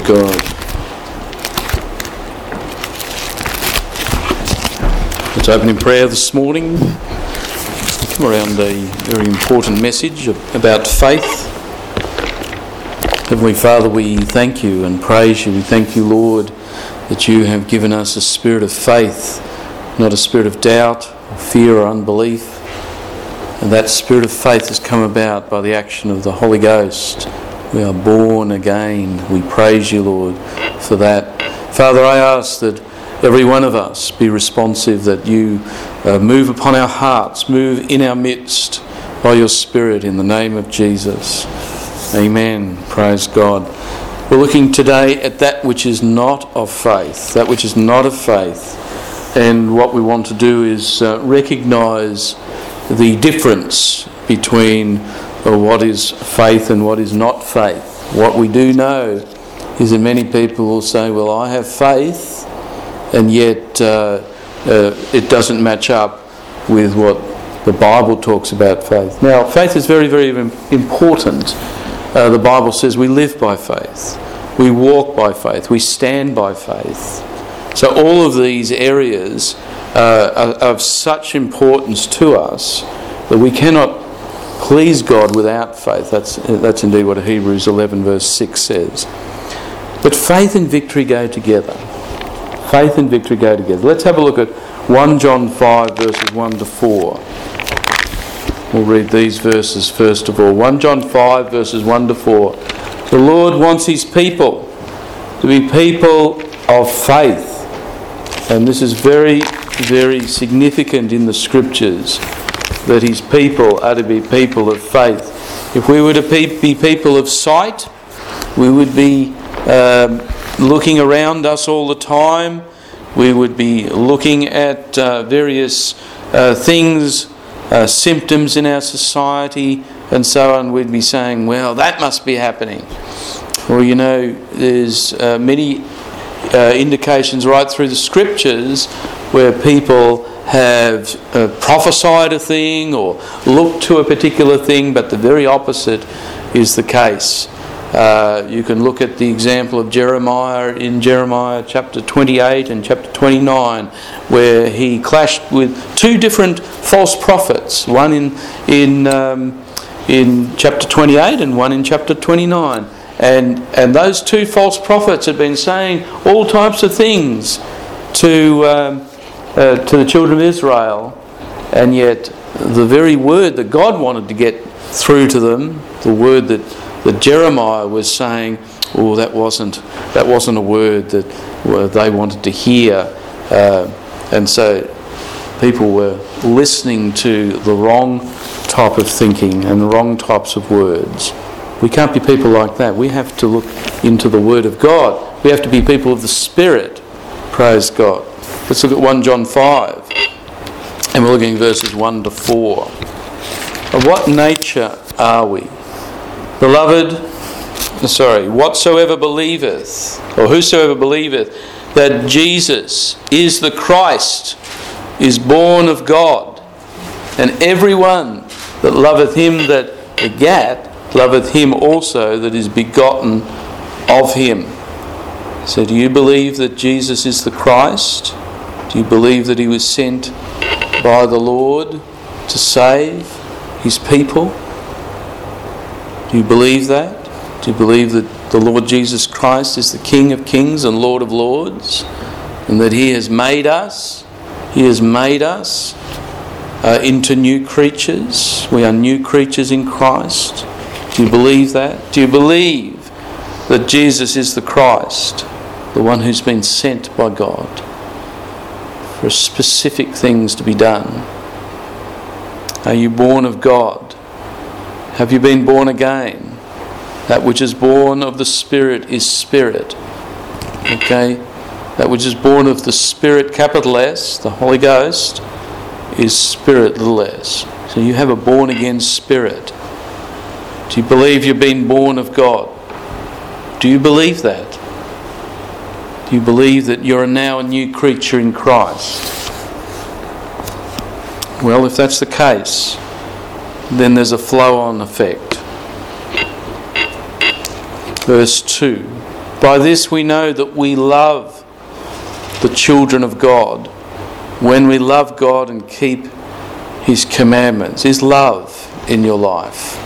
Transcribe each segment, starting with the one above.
God. Let's open in prayer this morning. Come around a very important message about faith. Heavenly Father, we thank you and praise you. We thank you, Lord, that you have given us a spirit of faith, not a spirit of doubt, or fear or unbelief. And that spirit of faith has come about by the action of the Holy Ghost. We are born again. We praise you, Lord, for that. Father, I ask that every one of us be responsive, that you move upon our hearts, move in our midst by your Spirit in the name of Jesus. Amen. Praise God. We're looking today at that which is not of faith, that which is not of faith. And what we want to do is recognise the difference between what is faith and what is not faith. What we do know is that many people will say, well, I have faith, and yet it doesn't match up with what the Bible talks about faith. Now, faith is very, very important. The Bible says we live by faith, we walk by faith, we stand by faith. So all of these areas are of such importance to us that we cannot please God without faith. That's indeed what Hebrews 11 verse 6 says. But faith and victory go together. Faith and victory go together. Let's have a look at 1 John 5 verses 1 to 4. We'll read these verses first of all. 1 John 5 verses 1 to 4. The Lord wants his people to be people of faith. And this is very, very significant in the Scriptures, that his people are to be people of faith. If we were to be people of sight, we would be looking around us all the time. We would be looking at various things, symptoms in our society and so on. We'd be saying, well, that must be happening. Well, you know, there's many indications right through the Scriptures where people have prophesied a thing or looked to a particular thing, but the very opposite is the case. You can look at the example of Jeremiah in Jeremiah chapter 28 and chapter 29, where he clashed with two different false prophets, one in chapter 28 and one in chapter 29. And those two false prophets had been saying all types of things to the children of Israel, and yet the very word that God wanted to get through to them, the word that Jeremiah was saying, oh, that wasn't a word that they wanted to hear, and so people were listening to the wrong type of thinking and the wrong types of words. We can't be people like that. We have to look into the Word of God. We have to be people of the Spirit. Praise God. Let's look at 1 John 5. And we're looking at verses 1 to 4. Of what nature are we? Whatsoever believeth, or whosoever believeth, that Jesus is the Christ, is born of God. And everyone that loveth him that begat, loveth him also that is begotten of him. So do you believe that Jesus is the Christ? Do you believe that he was sent by the Lord to save his people? Do you believe that? Do you believe that the Lord Jesus Christ is the King of kings and Lord of lords, and that he has made us into new creatures? We are new creatures in Christ. Do you believe that? Do you believe that Jesus is the Christ, the one who's been sent by God for specific things to be done? Are you born of God? Have you been born again? That which is born of the Spirit is Spirit. Okay? That which is born of the Spirit, capital S, the Holy Ghost, is Spirit, little s. So you have a born again spirit. Do you believe you've been born of God? Do you believe that? Do you believe that you're now a new creature in Christ? Well, if that's the case, then there's a flow-on effect. Verse 2. By this we know that we love the children of God, when we love God and keep His commandments. Is love in your life?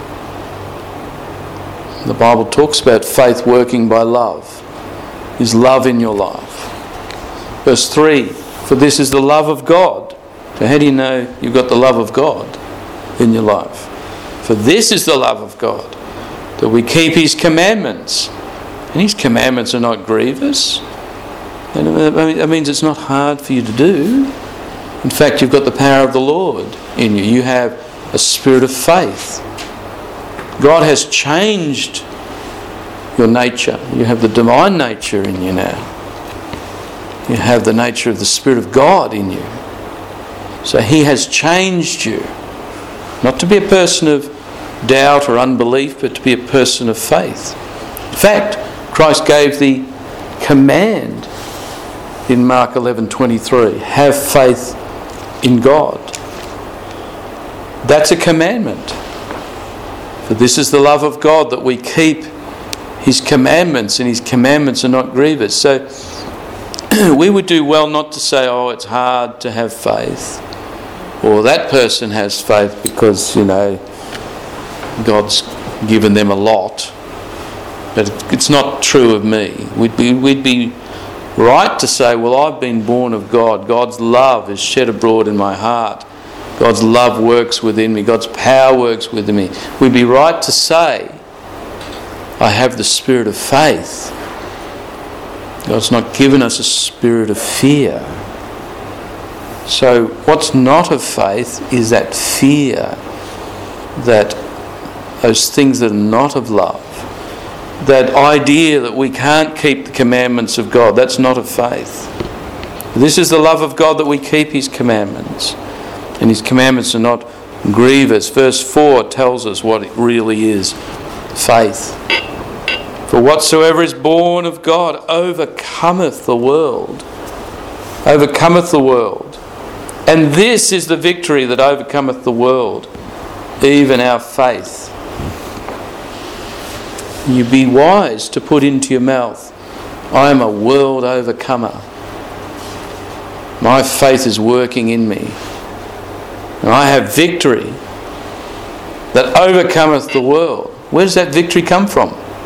The Bible talks about faith working by love. Is love in your life? Verse 3, for this is the love of God. So how do you know you've got the love of God in your life? For this is the love of God, that we keep His commandments. And His commandments are not grievous. And that means it's not hard for you to do. In fact, you've got the power of the Lord in you. You have a spirit of faith. God has changed your nature. You have the divine nature in you now. You have the nature of the Spirit of God in you. So He has changed you. Not to be a person of doubt or unbelief, but to be a person of faith. In fact, Christ gave the command in Mark 11:23, have faith in God. That's a commandment. For this is the love of God, that we keep His commandments, and His commandments are not grievous. So we would do well not to say, oh, it's hard to have faith, or that person has faith because, God's given them a lot. But it's not true of me. We'd be right to say, well, I've been born of God. God's love is shed abroad in my heart. God's love works within me. God's power works within me. We'd be right to say, I have the spirit of faith. God's not given us a spirit of fear. So what's not of faith is that fear, that those things that are not of love, that idea that we can't keep the commandments of God. That's not of faith. This is the love of God, that we keep His commandments. And His commandments are not grievous. Verse 4 tells us what it really is. Faith. For whatsoever is born of God overcometh the world. Overcometh the world. And this is the victory that overcometh the world, even our faith. You be wise to put into your mouth, I am a world overcomer. My faith is working in me. And I have victory that overcometh the world. Where does that victory come from?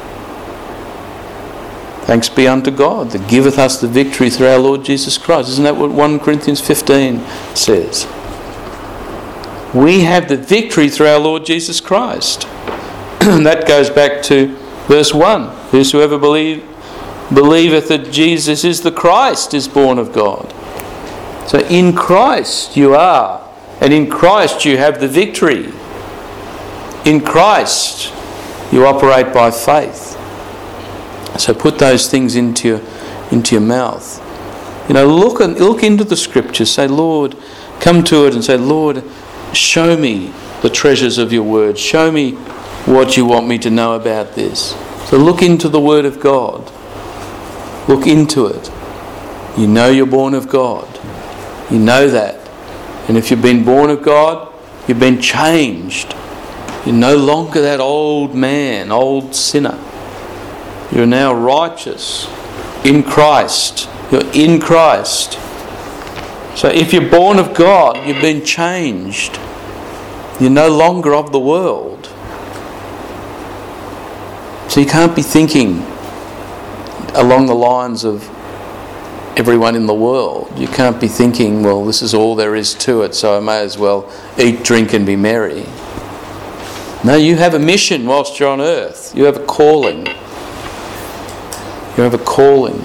Thanks be unto God that giveth us the victory through our Lord Jesus Christ. Isn't that what 1 Corinthians 15 says? We have the victory through our Lord Jesus Christ. And that goes back to verse 1. Whosoever believeth that Jesus is the Christ is born of God. So in Christ you are. And in Christ you have the victory. In Christ you operate by faith. So put those things into your mouth. Look into the Scriptures. Say, Lord, come to it and say, Lord, show me the treasures of your word. Show me what you want me to know about this. So look into the Word of God. Look into it. You know you're born of God. You know that. And if you've been born of God, you've been changed. You're no longer that old man, old sinner. You're now righteous in Christ. You're in Christ. So if you're born of God, you've been changed. You're no longer of the world. So you can't be thinking along the lines of everyone in the world. You can't be thinking, well, this is all there is to it, so I may as well eat, drink and be merry. No, you have a mission whilst you're on earth. You have a calling. You have a calling.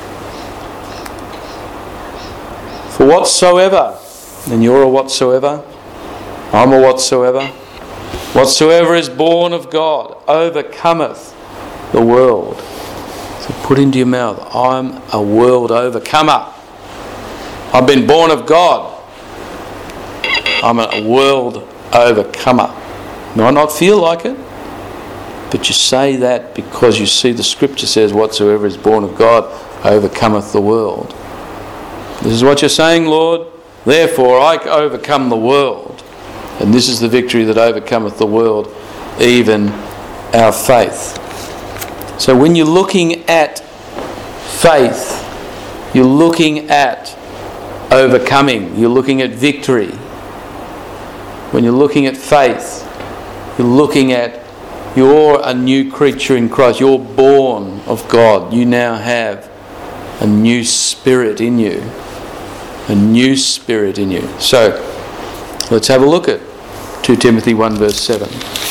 For whatsoever, and you're a whatsoever, I'm a whatsoever, whatsoever is born of God overcometh the world. So put into your mouth, I'm a world overcomer. I've been born of God. I'm a world overcomer. Might not feel like it, but you say that because you see the Scripture says, whatsoever is born of God overcometh the world. This is what you're saying, Lord. Therefore I overcome the world. And this is the victory that overcometh the world, even our faith. So when you're looking at faith, you're looking at overcoming, you're looking at victory. When you're looking at faith, you're looking at you're a new creature in Christ. You're born of God. You now have a new spirit in you. A new spirit in you. So, let's have a look at 2 Timothy 1 verse 7.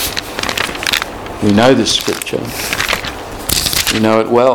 We know this scripture. We know it well.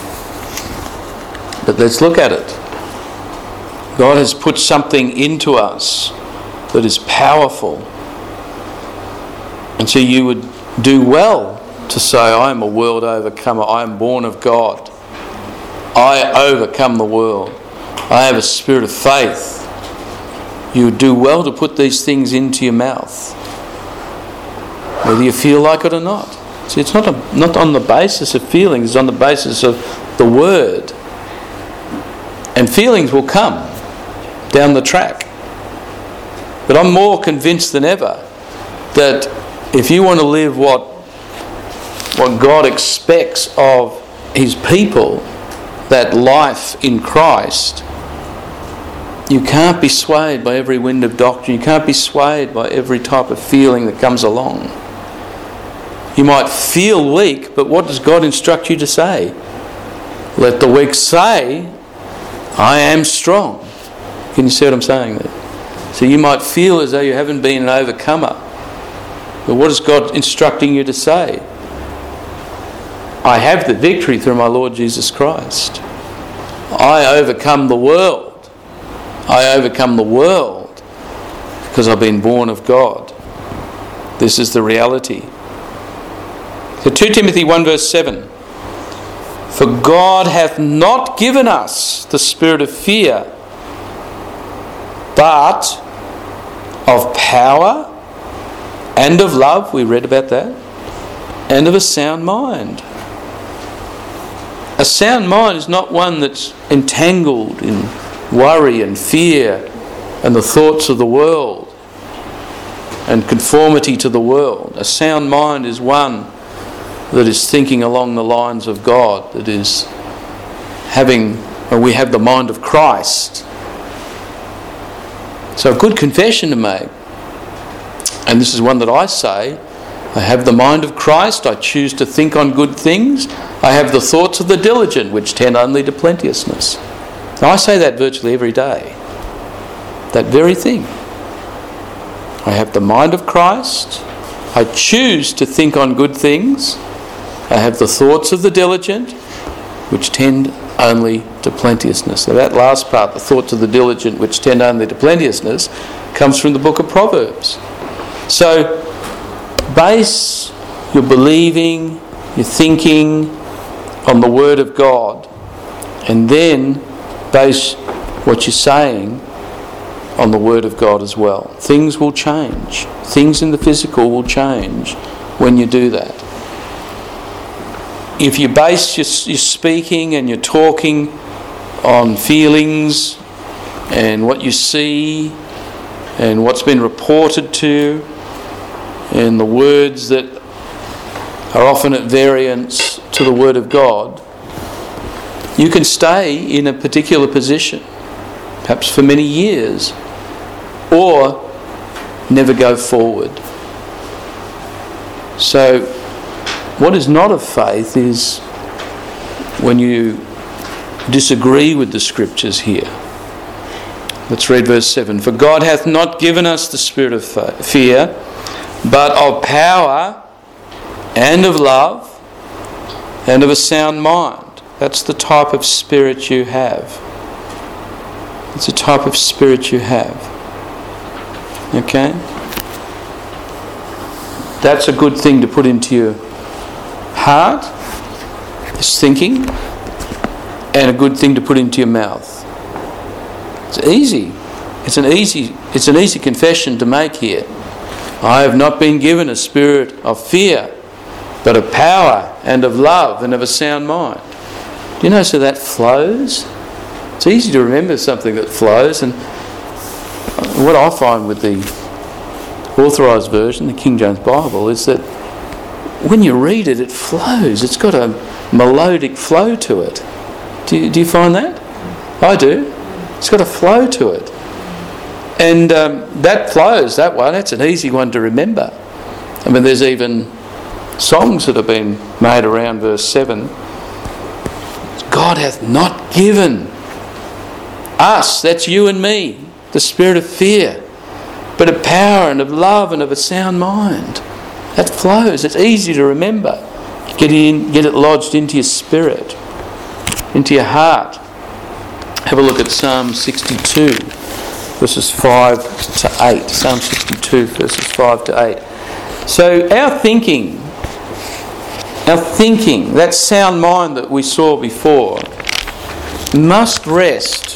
But let's look at it. God has put something into us that is powerful. And so you would do well to say, I am a world overcomer. I am born of God. I overcome the world. I have a spirit of faith. You would do well to put these things into your mouth, whether you feel like it or not. See, it's not on the basis of feelings, it's on the basis of the Word. And feelings will come down the track. But I'm more convinced than ever that if you want to live what God expects of His people, that life in Christ, you can't be swayed by every wind of doctrine. You can't be swayed by every type of feeling that comes along. You might feel weak, but what does God instruct you to say? Let the weak say, I am strong. Can you see what I'm saying there? So you might feel as though you haven't been an overcomer. But what is God instructing you to say? I have the victory through my Lord Jesus Christ. I overcome the world. I overcome the world because I've been born of God. This is the reality. So 2 Timothy 1 verse 7. For God hath not given us the spirit of fear, but of power and of love, we read about that, and of a sound mind. A sound mind is not one that's entangled in worry and fear and the thoughts of the world and conformity to the world. A sound mind is one that is thinking along the lines of God, that is we have the mind of Christ. So a good confession to make, and this is one that I say, I have the mind of Christ, I choose to think on good things, I have the thoughts of the diligent, which tend only to plenteousness. Now I say that virtually every day. That very thing. I have the mind of Christ, I choose to think on good things, I have the thoughts of the diligent, which tend only to plenteousness. So that last part, the thoughts of the diligent, which tend only to plenteousness, comes from the book of Proverbs. So base your believing, your thinking on the Word of God, and then base what you're saying on the Word of God as well. Things will change. Things in the physical will change when you do that. If you base your speaking and your talking on feelings and what you see and what's been reported to you and the words that are often at variance to the Word of God, you can stay in a particular position, perhaps for many years, or never go forward. So what is not of faith is when you disagree with the Scriptures here. Let's read verse 7. For God hath not given us the spirit of fear, but of power and of love and of a sound mind. That's the type of spirit you have. It's a type of spirit you have. Okay? That's a good thing to put into your heart, is thinking, and a good thing to put into your mouth. It's easy. It's an easy confession to make here. I have not been given a spirit of fear, but of power and of love and of a sound mind. Do you know, so that flows? It's easy to remember something that flows, and what I find with the Authorised Version, the King James Bible, is that when you read it, it flows. It's got a melodic flow to it. Do you find that? I do. It's got a flow to it. And that flows, that one, that's an easy one to remember. I mean, there's even songs that have been made around verse 7. God hath not given us, that's you and me, the spirit of fear, but of power and of love and of a sound mind. That flows. It's easy to remember. Get it lodged into your spirit, into your heart. Have a look at Psalm 62, verses 5 to 8. Psalm 62, verses 5 to 8. So our thinking, that sound mind that we saw before, must rest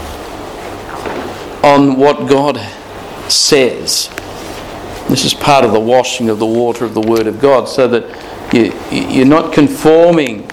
on what God says. This is part of the washing of the water of the Word of God, so that you're not conforming.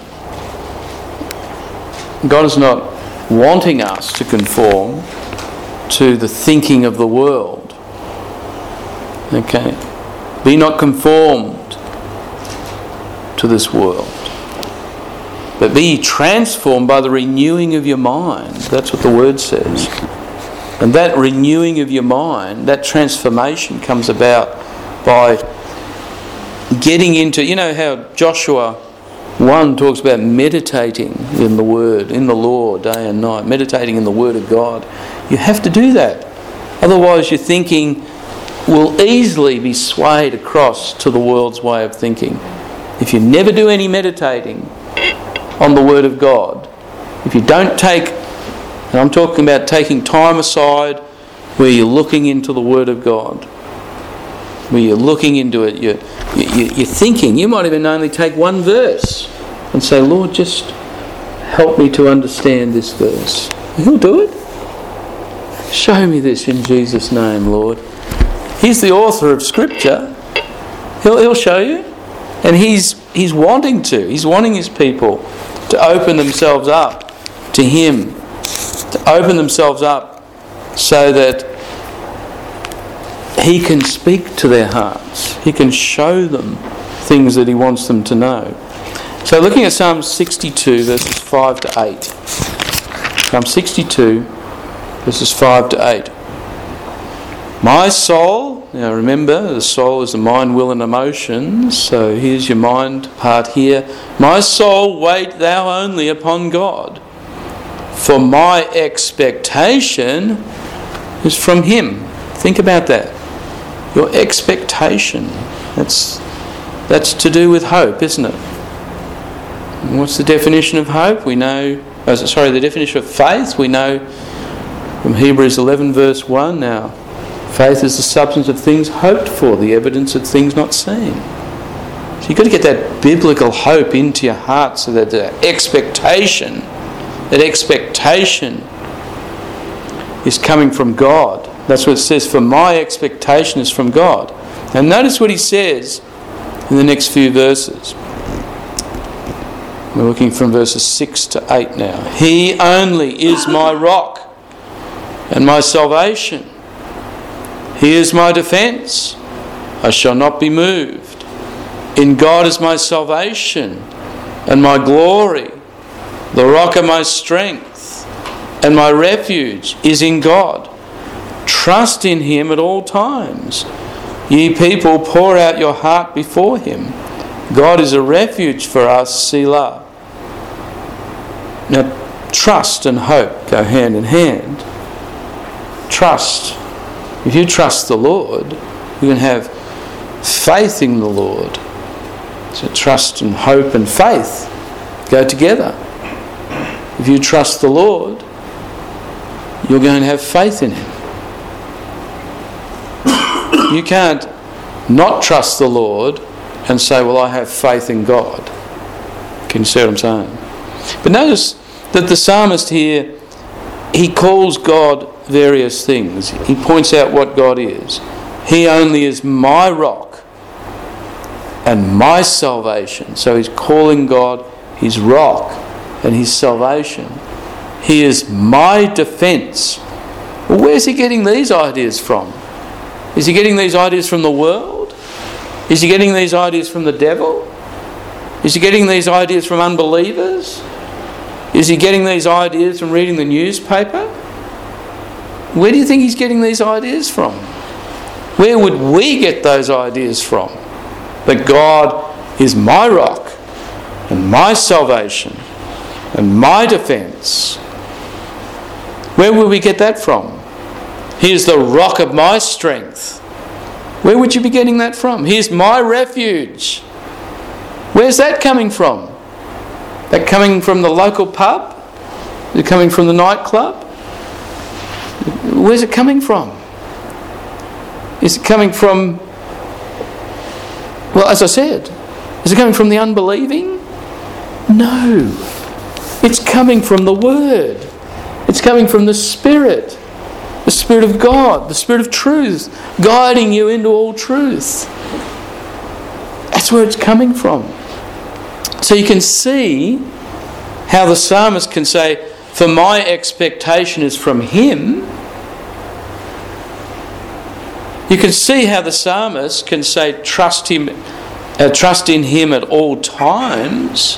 God is not wanting us to conform to the thinking of the world. Okay? Be not conformed to this world, but be ye transformed by the renewing of your mind. That's what the Word says. And that renewing of your mind, that transformation comes about by getting into, you know how Joshua 1 talks about meditating in the Word, in the law, day and night, meditating in the Word of God. You have to do that. Otherwise your thinking will easily be swayed across to the world's way of thinking. If you never do any meditating on the Word of God, if you don't take, and I'm talking about taking time aside where you're looking into the Word of God, where you're looking into it, you're thinking. You might even only take one verse and say, Lord, just help me to understand this verse. He'll do it. Show me this in Jesus' name, Lord. He's the author of Scripture. He'll show you. And he's wanting to. He's wanting his people to open themselves up to him. To open themselves up so that he can speak to their hearts. He can show them things that he wants them to know. So looking at Psalm 62 verses 5 to 8. Psalm 62 verses 5 to 8. My soul, now remember the soul is the mind, will and emotions, so here's your mind part here. My soul, wait thou only upon God, for my expectation is from him. Think about that. Your expectation. That's to do with hope, isn't it? And what's the definition of hope? We know, the definition of faith, we know from Hebrews 11 verse 1 now. Faith is the substance of things hoped for, the evidence of things not seen. So you've got to get that biblical hope into your heart so that the expectation is coming from God. That's what it says, for my expectation is from God. And notice what he says in the next few verses. We're looking from verses 6 to 8 now. He only is my rock and my salvation. He is my defence. I shall not be moved. In God is my salvation and my glory. The rock of my strength and my refuge is in God. Trust in him at all times. Ye people, pour out your heart before him. God is a refuge for us, Selah. Now, trust and hope go hand in hand. Trust. If you trust the Lord, you can have faith in the Lord. So trust and hope and faith go together. If you trust the Lord, you're going to have faith in him. You can't not trust the Lord and say, well, I have faith in God. Can you see what I'm saying? But notice that the psalmist here, he calls God various things. He points out what God is. He only is my rock and my salvation. So he's calling God his rock and his salvation. He is my defence. Well, where's he getting these ideas from? Is he getting these ideas from the world? Is he getting these ideas from the devil? Is he getting these ideas from unbelievers? Is he getting these ideas from reading the newspaper? Where do you think he's getting these ideas from? Where would we get those ideas from? That God is my rock and my salvation and my defence. Where would we get that from? He is the rock of my strength. Where would you be getting that from? He is my refuge. Where's that coming from? That coming from the local pub? Is it coming from the nightclub? Where's it coming from? Is it coming from, well, as I said, is it coming from the unbelieving? No. It's coming from the Word. It's coming from the Spirit of God, the Spirit of truth, guiding you into all truth. That's where it's coming from. So you can see how the psalmist can say, for my expectation is from Him. You can see how the psalmist can say, trust in Him at all times.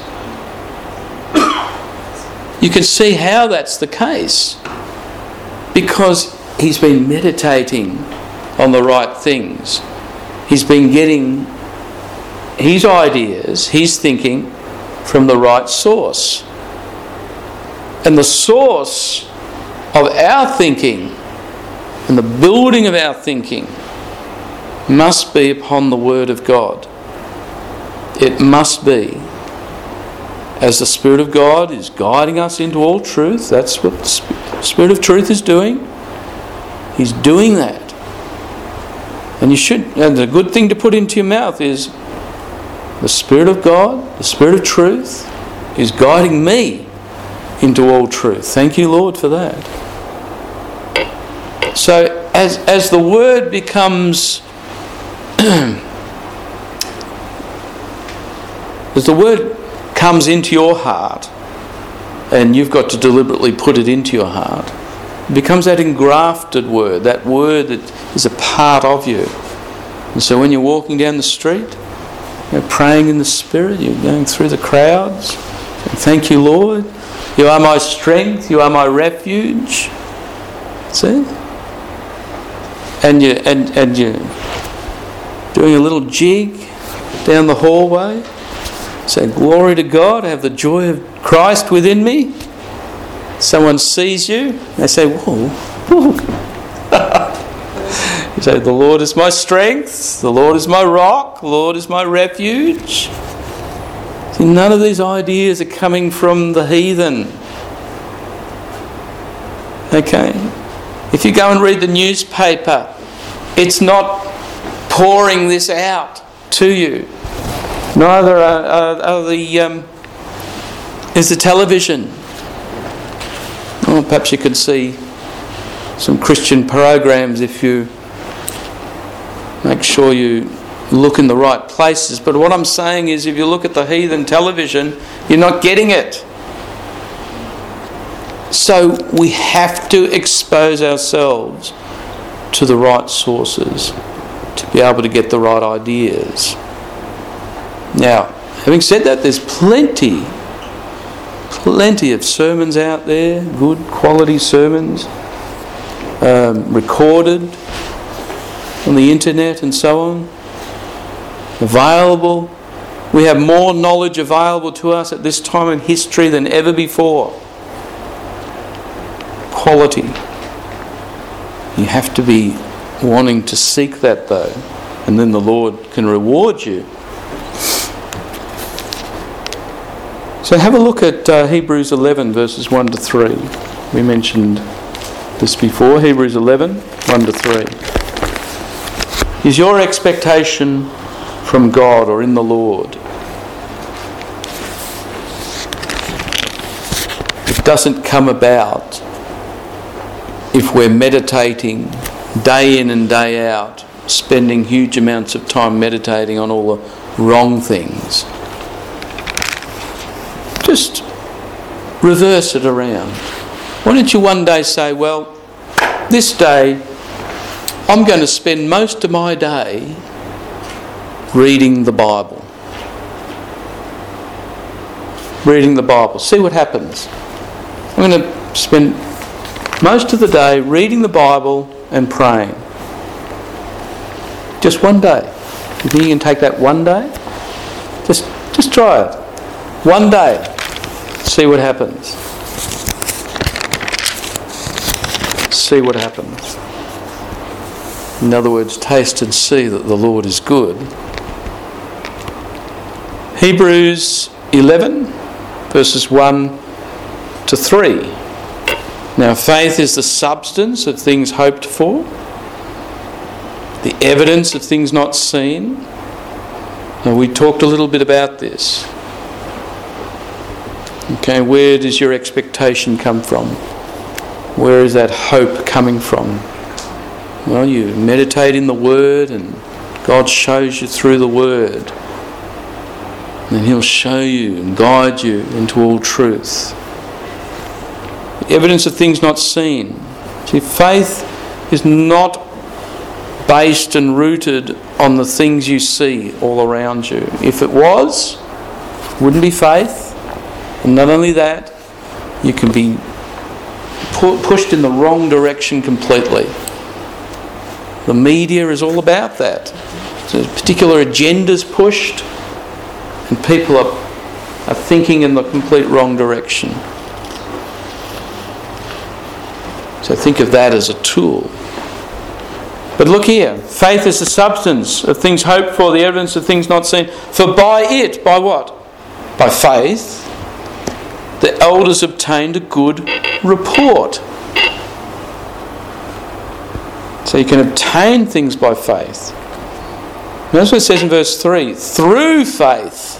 You can see how that's the case. Because he's been meditating on the right things. He's been getting his ideas, his thinking from the right source. And the source of our thinking and the building of our thinking must be upon the Word of God. It must be. As the Spirit of God is guiding us into all truth, that's what the Spirit of truth is doing. He's doing that. And the good thing to put into your mouth is, the Spirit of God, the Spirit of truth, is guiding me into all truth. Thank you, Lord, for that. So as the Word becomes as the Word comes into your heart, and you've got to deliberately put it into your heart, it becomes that engrafted Word, that Word that is a part of you. And so when you're walking down the street, you're praying in the Spirit, you're going through the crowds, saying, thank you, Lord, you are my strength, you are my refuge. See? And you're doing a little jig down the hallway, saying, glory to God, I have the joy of Christ within me. Someone sees you, they say, whoa, whoa. You say, the Lord is my strength, the Lord is my rock, the Lord is my refuge. See, none of these ideas are coming from the heathen. Okay? If you go and read the newspaper, it's not pouring this out to you. Neither is the television. Oh, perhaps you could see some Christian programs if you make sure you look in the right places. But what I'm saying is, if you look at the heathen television, you're not getting it. So we have to expose ourselves to the right sources to be able to get the right ideas. Now, having said that, there's plenty of sermons out there, good quality sermons, recorded on the internet and so on, available. We have more knowledge available to us at this time in history than ever before. Quality. You have to be wanting to seek that though, and then the Lord can reward you. So have a look at Hebrews 11 verses 1 to 3. We mentioned this before, Hebrews 11, 1 to 3. Is your expectation from God or in the Lord? It doesn't come about if we're meditating day in and day out, spending huge amounts of time meditating on all the wrong things. Just reverse it around. Why don't you one day say, well, this day I'm going to spend most of my day reading the Bible. Reading the Bible. See what happens. I'm going to spend most of the day reading the Bible and praying. Just one day. You think you can take that one day? Just try it. One day. See what happens. See what happens. In other words, taste and see that the Lord is good. Hebrews 11, verses 1 to 3. Now, faith is the substance of things hoped for, the evidence of things not seen. And we talked a little bit about this. Okay, where does your expectation come from? Where is that hope coming from? Well, you meditate in the Word and God shows you through the Word. And He'll show you and guide you into all truth. The evidence of things not seen. See, faith is not based and rooted on the things you see all around you. If it was, it wouldn't be faith. And not only that, you can be pushed in the wrong direction completely. The media is all about that. So particular agendas pushed, and people are thinking in the complete wrong direction. So think of that as a tool. But look here, faith is the substance of things hoped for, the evidence of things not seen. For by it, by what? By faith, the elders obtained a good report. So you can obtain things by faith. Notice what it says in verse 3. Through faith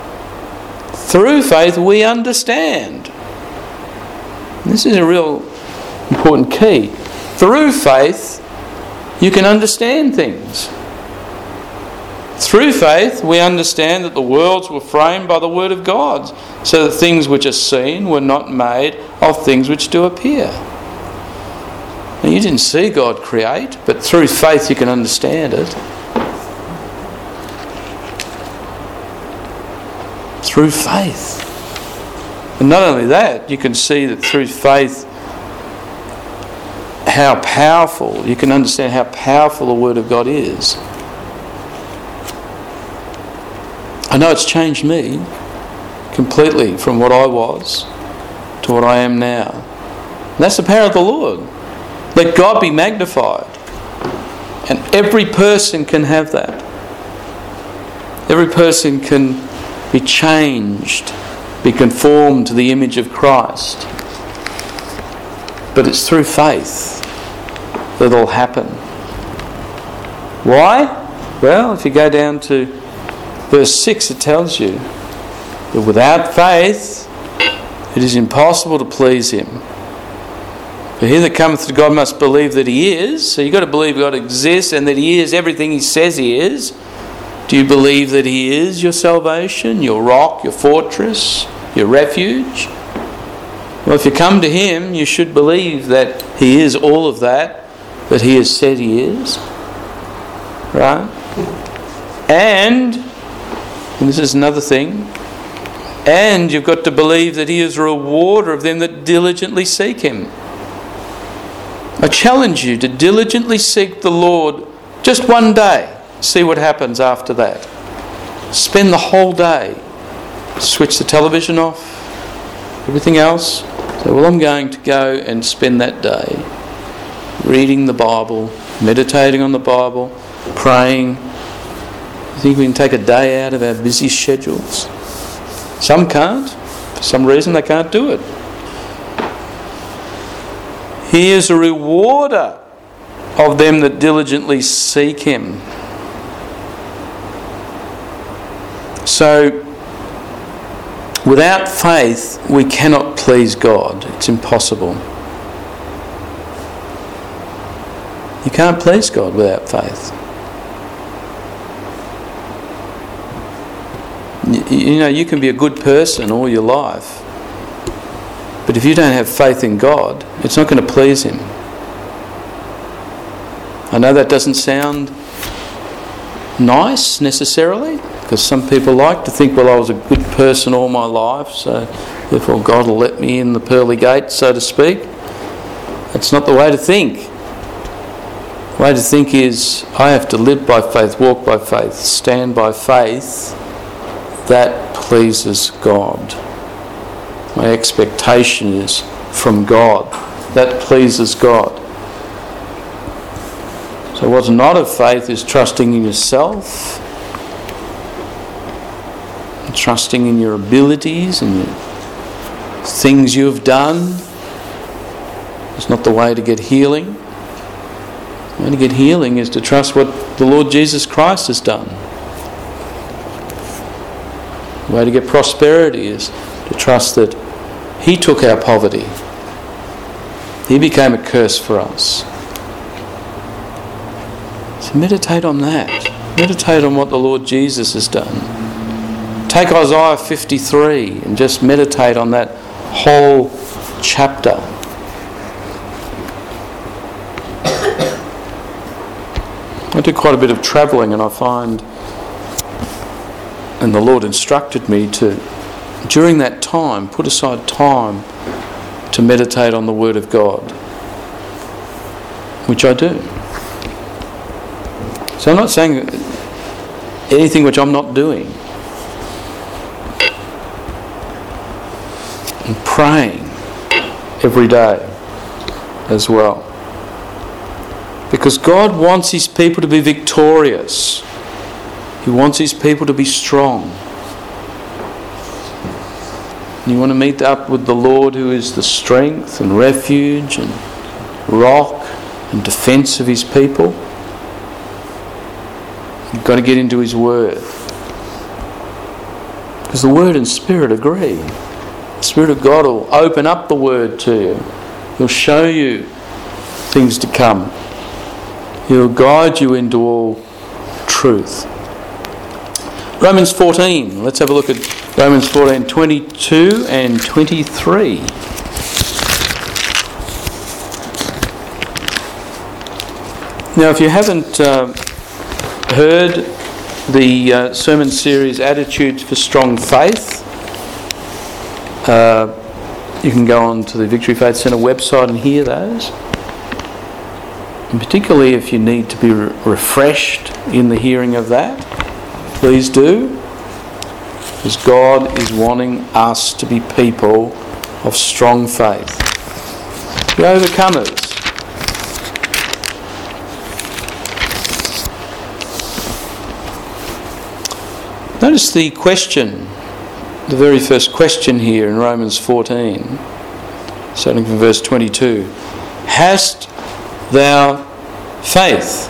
we understand. And this is a real important key. Through faith you can understand things. Through faith we understand that the worlds were framed by the word of God, so that things which are seen were not made of things which do appear. Now, you didn't see God create, but through faith you can understand it. Through faith. And not only that, you can see that through faith how powerful, you can understand how powerful the Word of God is. I know it's changed me completely from what I was to what I am now. And that's the power of the Lord. Let God be magnified. And every person can have that. Every person can be changed, be conformed to the image of Christ. But it's through faith that it'll happen. Why? Well, if you go down to verse 6, it tells you that without faith it is impossible to please Him. For he that cometh to God must believe that He is. So you've got to believe God exists and that He is everything He says He is. Do you believe that He is your salvation, your rock, your fortress, your refuge? Well, if you come to Him, you should believe that He is all of that He has said He is. Right? And this is another thing, and you've got to believe that He is a rewarder of them that diligently seek Him. I challenge you to diligently seek the Lord just one day. See what happens after that. Spend the whole day. Switch the television off. Everything else. Say, well, I'm going to go and spend that day reading the Bible, meditating on the Bible, praying. You think we can take a day out of our busy schedules? Some can't. For some reason they can't do it. He is a rewarder of them that diligently seek Him. So, without faith, we cannot please God. It's impossible. You can't please God without faith. You know, you can be a good person all your life, but if you don't have faith in God, it's not going to please Him. I know that doesn't sound nice necessarily, because some people like to think, well, I was a good person all my life, so therefore God will let me in the pearly gate, so to speak. That's not the way to think. The way to think is, I have to live by faith, walk by faith, stand by faith. That pleases God. My expectation is from God. That pleases God. So what's not of faith is trusting in yourself, and trusting in your abilities and the things you have done. It's not the way to get healing. The way to get healing is to trust what the Lord Jesus Christ has done. The way to get prosperity is to trust that He took our poverty. He became a curse for us. So meditate on that. Meditate on what the Lord Jesus has done. Take Isaiah 53 and just meditate on that whole chapter. I do quite a bit of travelling, and I find, and the Lord instructed me to, during that time, put aside time to meditate on the Word of God, which I do. So I'm not saying anything which I'm not doing. I'm praying every day as well. Because God wants His people to be victorious. He wants His people to be strong. And you want to meet up with the Lord, who is the strength and refuge and rock and defence of His people. You've got to get into His Word. Because the Word and Spirit agree. The Spirit of God will open up the Word to you. He'll show you things to come. He'll guide you into all truth. Romans 14. Let's have a look at Romans 14, 22 and 23. Now, if you haven't heard the sermon series Attitudes for Strong Faith, you can go on to the Victory Faith Centre website and hear those. And particularly if you need to be refreshed in the hearing of that, please do. Because God is wanting us to be people of strong faith. Be overcomers. Notice the question, the very first question here in Romans 14, starting from verse 22. Hast thou faith?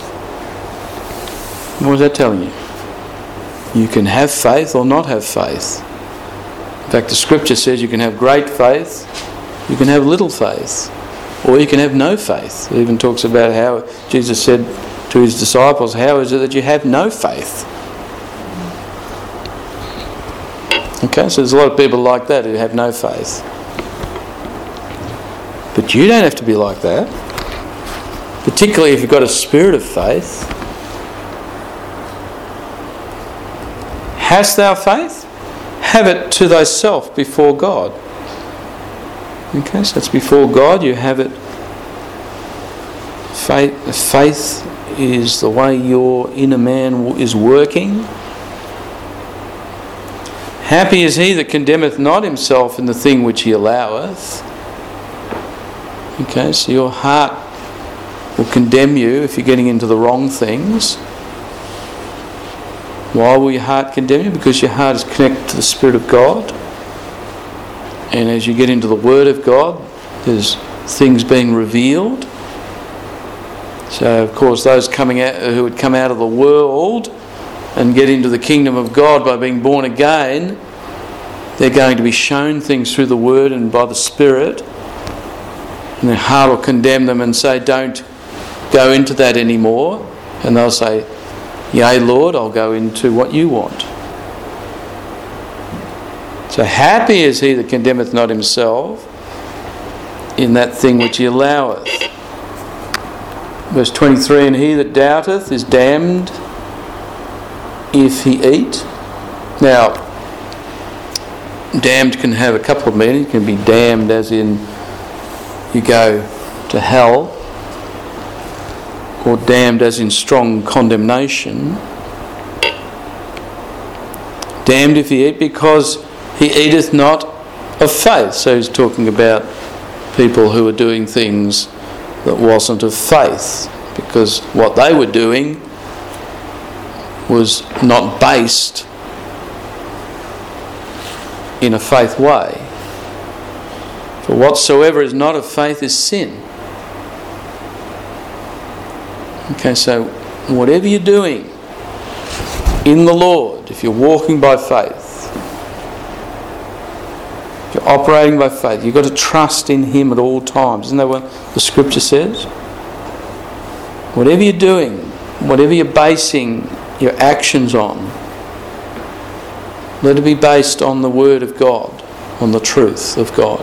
What is that telling you? You can have faith or not have faith. In fact, the scripture says you can have great faith, you can have little faith, or you can have no faith. It even talks about how Jesus said to His disciples, how is it that you have no faith? Okay, so there's a lot of people like that who have no faith. But you don't have to be like that. Particularly if you've got a spirit of faith. Hast thou faith? Have it to thyself before God. Okay, so it's before God, you have it. Faith is the way your inner man is working. Happy is he that condemneth not himself in the thing which he alloweth. Okay, so your heart will condemn you if you're getting into the wrong things. Why will your heart condemn you? Because your heart is connected to the Spirit of God. And as you get into the Word of God, there's things being revealed. So, of course, those coming out who would come out of the world and get into the kingdom of God by being born again, they're going to be shown things through the Word and by the Spirit. And their heart will condemn them and say, don't go into that anymore. And they'll say, yea, Lord, I'll go into what you want. So happy is he that condemneth not himself in that thing which he alloweth. Verse 23, and he that doubteth is damned if he eat. Now, damned can have a couple of meanings. It can be damned as in you go to hell, or damned as in strong condemnation. Damned if he eat, because he eateth not of faith. So he's talking about people who are doing things that wasn't of faith, because what they were doing was not based in a faith way. For whatsoever is not of faith is sin. Okay, so whatever you're doing in the Lord, if you're walking by faith, if you're operating by faith, you've got to trust in Him at all times. Isn't that what the Scripture says? Whatever you're doing, whatever you're basing your actions on, let it be based on the Word of God, on the truth of God.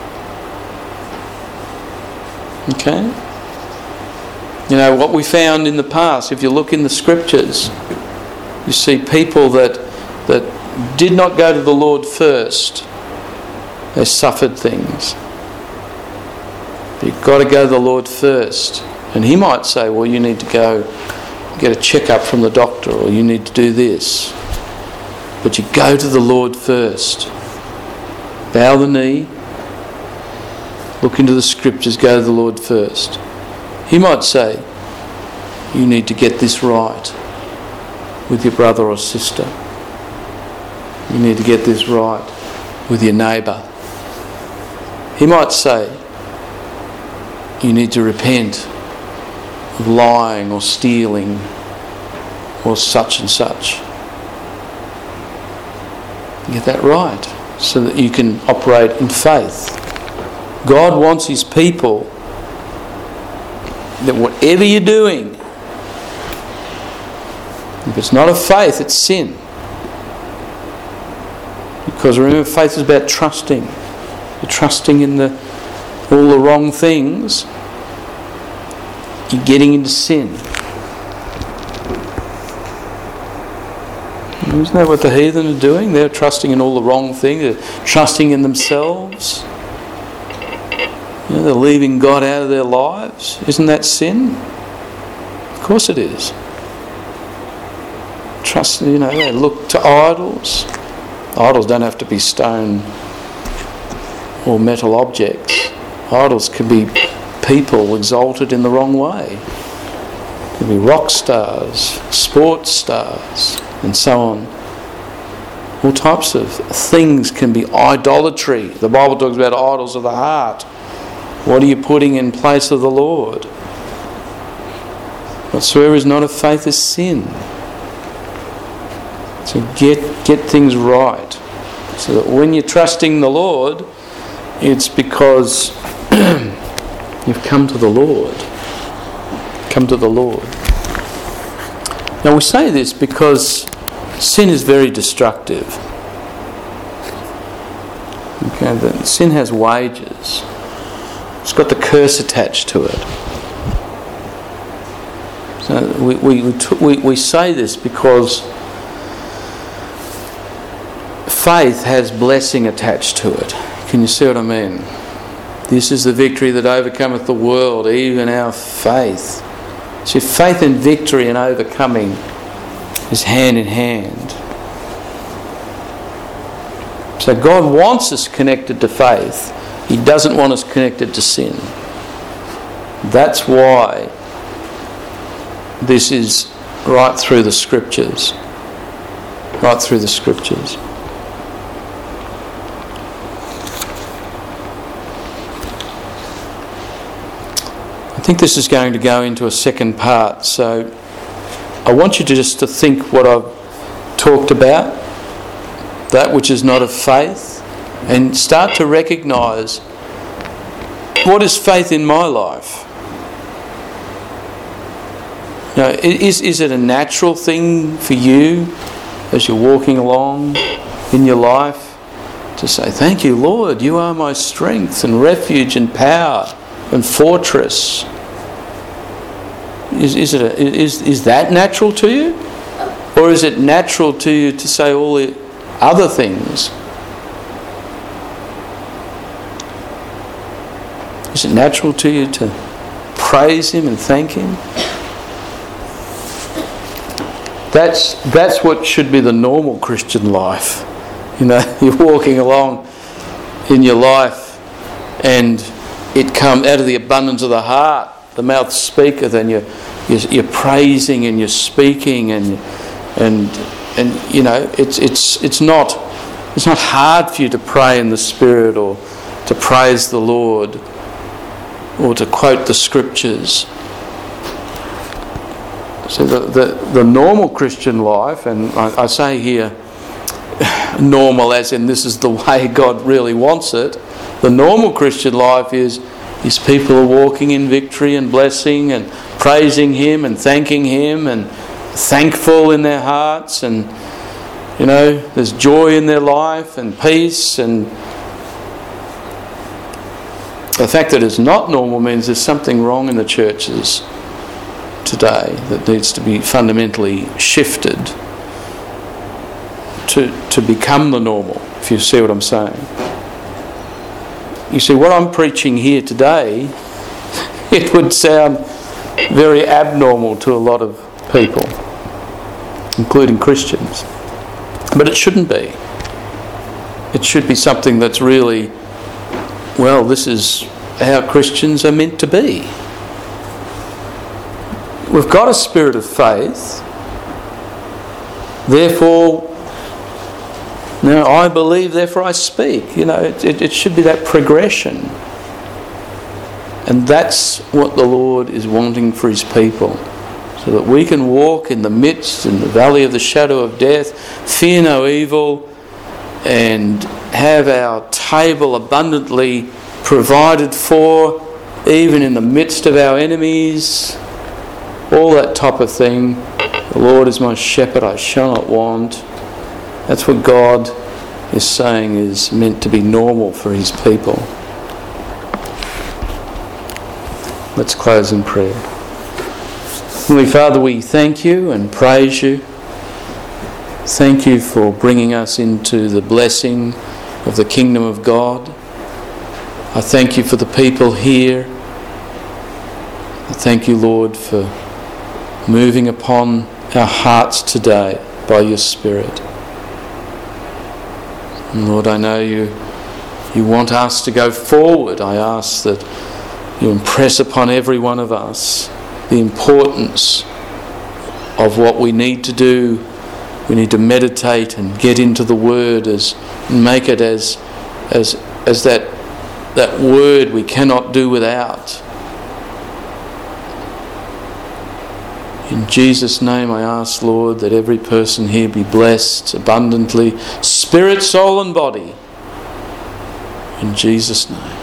Okay? You know, what we found in the past, if you look in the Scriptures, you see people that did not go to the Lord first. They suffered things. But you've got to go to the Lord first. And He might say, well, you need to go get a checkup from the doctor, or you need to do this. But you go to the Lord first. Bow the knee. Look into the Scriptures. Go to the Lord first. He might say, you need to get this right with your brother or sister. You need to get this right with your neighbour. He might say, you need to repent of lying or stealing or such and such. Get that right so that you can operate in faith. God wants His people that whatever you're doing, if it's not of faith, it's sin. Because remember, faith is about trusting. You're trusting in all the wrong things. You're getting into sin. Isn't that what the heathen are doing? They're trusting in all the wrong things. They're trusting in themselves. You know, they're leaving God out of their lives. Isn't that sin? Of course it is. Trust, you know, they look to idols. Idols don't have to be stone or metal objects. Idols can be people exalted in the wrong way. It can be rock stars, sports stars, and so on. All types of things can be idolatry. The Bible talks about idols of the heart. What are you putting in place of the Lord? Whatsoever is not of faith is sin. So get things right. So that when you're trusting the Lord, it's because you've come to the Lord. Come to the Lord. Now we say this because sin is very destructive. Okay, sin has wages. It's got the curse attached to it. So we say this because faith has blessing attached to it. Can you see what I mean? This is the victory that overcometh the world, even our faith. See, faith and victory and overcoming is hand in hand. So God wants us connected to faith. He doesn't want us connected to sin. That's why this is right through the Scriptures. Right through the Scriptures. I think this is going to go into a second part, so I want you to just to think what I've talked about, that which is not of faith, and start to recognise what is faith in my life. Now, is it a natural thing for you as you're walking along in your life to say, "Thank you, Lord, you are my strength and refuge and power and fortress"? Is that natural to you? Or is it natural to you to say all the other things? Is it natural to you to praise Him and thank Him? That's what should be the normal Christian life. You're walking along in your life and it comes out of the abundance of the heart. The mouth speaketh, and you're praising and you're speaking and it's not hard for you to pray in the Spirit or to praise the Lord or to quote the Scriptures. So the normal Christian life, and I say here normal as in this is the way God really wants it. The normal Christian life is people are walking in victory and blessing and praising Him and thanking Him and thankful in their hearts, and there's joy in their life and peace. And the fact that it's not normal means there's something wrong in the churches today that needs to be fundamentally shifted to become the normal, if you see what I'm saying. You see, what I'm preaching here today, it would sound very abnormal to a lot of people, including Christians. But it shouldn't be. It should be something that's really, well, this is how Christians are meant to be. We've got a spirit of faith. Therefore, now I believe, therefore I speak. It should be that progression. And that's what the Lord is wanting for His people. So that we can walk in the midst, in the valley of the shadow of death, fear no evil, and have our table abundantly provided for, even in the midst of our enemies, all that type of thing. The Lord is my shepherd, I shall not want. That's what God is saying is meant to be normal for His people. Let's close in prayer. Heavenly Father, we thank You and praise You. Thank You for bringing us into the blessing of the kingdom of God. I thank You for the people here. I thank You, Lord, for moving upon our hearts today by Your Spirit. And Lord, I know You want us to go forward. I ask that You impress upon every one of us the importance of what we need to do. We need to meditate and get into the Word and make it as that Word we cannot do without. In Jesus' name I ask, Lord, that every person here be blessed abundantly, spirit, soul and body. In Jesus' name.